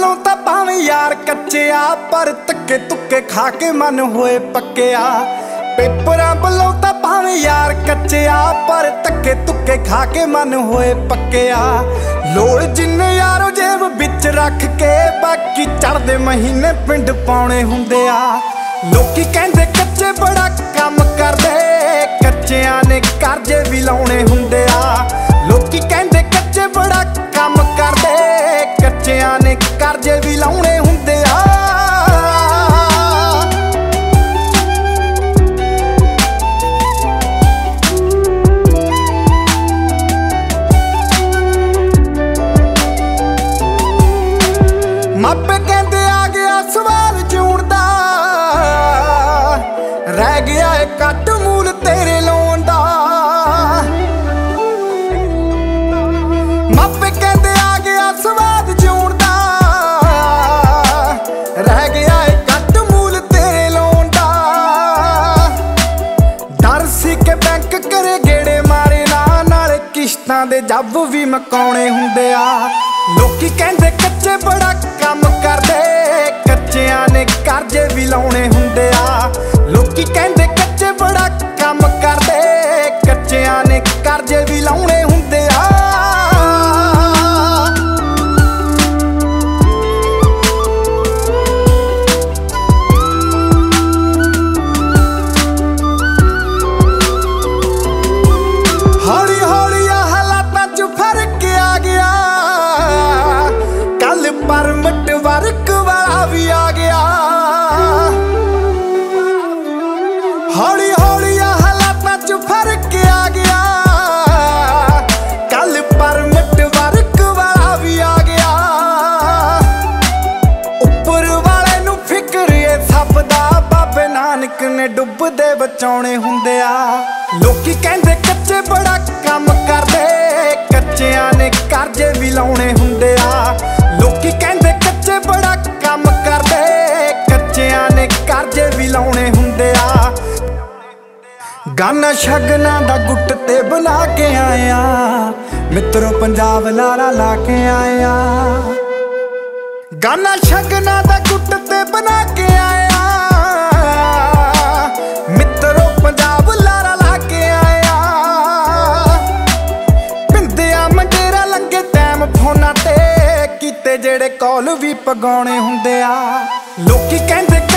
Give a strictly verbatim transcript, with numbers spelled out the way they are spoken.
ਵੱਲੋਂ ਤਾਂ ਭਾਵੇਂ यार कच्चिया पर धक्के तुक्के खा के मन होए पक्किया। पेपरां ਵੱਲੋं ਤਾਂ ਭਾਵੇਂ यार कच्चिया पर धक्के तुक्के खा के मन होए पक्किया। लोड़ जिन्ने यारो जेब विच रख के बाकी चढ़दे महीने पिंड पाउणे हुंदे आ। लोकी कहंदे कच्चे बड़ा काम करदे, कच्चियां ने करजे भी लाउणे हुंदे आ। लोकी कहंदे कच्चे बड़ा काम करदे, कच्चियां ने करजे भी लाउणे हुंदे आ। मापे कहंदे आ गया सवाल जिउण दा, रह गया है कट मूल तेरे लाउण दा। मापे कहंदे आ गया सवाल जिउण दा, रह गया है कट मूल तेरे लाउण दा। डर सी के बैंक करे गेड़े मारे ना, नाले किश्तां दे जब भी मकाउणे हुंदे आ। लोकी कहंदे कच्चे बड़ा काम करदे, कच्चियां ने करजे भी लाउणे हुंदे आ। लोकी कहंदे कच्चे बड़ा काम करदे, कच्चियां ने करजे भी लाउणे हुंदे आ। हौली हौली हालातां च फर्क आ गया, कल परमिट वर्क वाला भी आ गया। हौली हौली हालातां च फर्क आ गया, कल परमिट वर्क वाला भी आ गया। उपर वाले नूं फिक्र ए सब दा, बाबे नानक ने डुबदे बचाउणे हुंदे आ। लोकी कहंदे कच्चे बड़ा काम करदे, कच्चियां ने करजे भी लाउणे हुंदे आ। लोकी कहंदे कच्चे बड़ा काम करदे, कच्चियां ने करजे भी लाउणे हुंदे आ। गाना शगना दा गुट ते बना के आया, मित्रो पंजाब लारा ला के आया। गाना शगना दा गुट ते बना के आया, मित्रो पंजाब लारा ला के आया। पिंदिया मंडेरा लंगे टैम फोना ते, कीते जेड़े कॉल भी पगाउणे हुंदे आ। लोकी कहंदे